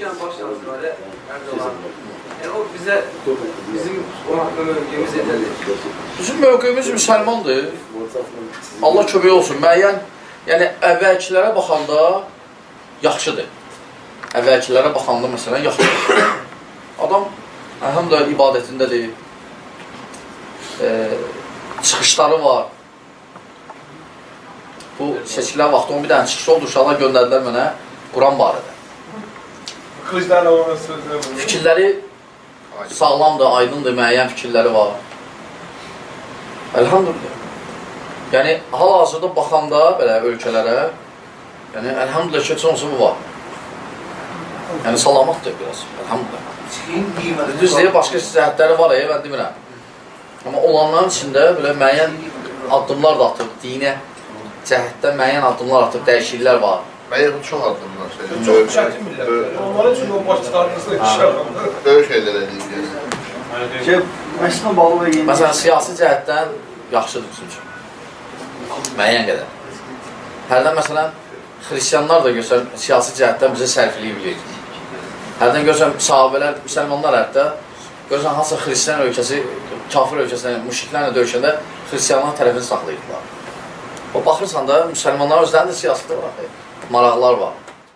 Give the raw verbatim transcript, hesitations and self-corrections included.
demişkən baş nazirləri Ərdoğan, yəni o bizə, bizim o haqqda mövqeyimiz edədir. Bizim mövqeyimiz müsəlmandır. Allah kömək olsun. Müəyyən, yəni əvvəlkilərə baxanda yaxşıdır. Əvvəlkilərə baxanda məsələn yaxşıdır. Adam həm də ibadətindədir. E, çıxışları var. Bu seçkilər vaxtı on bir dənə çıxış oldu, uşaqlar göndərdilər mənə Quran barədə. Fikirləri sağlamdır, aydındır, müəyyən fikirləri var. Əlhamdülillah. Yəni, hal-hazırda baxanda belə ölkələrə, yəni, əlhamdülillah ki, çoxunsa bu var. Yəni, salamatdır biraz, əlhamdülillah. Düz deyək, başqa cəhətləri var, e, mən demirəm. Amma olanların içində belə müəyyən addımlar da atıb, dinə cəhətdə müəyyən addımlar atıb, dəyişikliklər var. Müəyyən çox addımlar. Çox çətin millət. Onların üçün o başçılarımızda işlər. Böyük şeylər edib. Şey, məşqlə bağlı və yeni... Məsələn, siyasi cəhətdən yaxşıdır bizim üçün. Müəyyən qədər. Hərdən, məsələn, xristiyanlar da görsən, siyasi cəhətdən bizə sərfiliyi bilir. Hərdən görsən, sahabələr, müsəlmanlar hərdə, görsən, hansısa xristiyan ölkəsi, kafir ölkəsindən, müşriklərlə döyüşəndə xristiyanlar tərəfini saxlayırlar. O, baxırsan da, müsəlmanlar özlərində siyasətdə var, maraqlar var.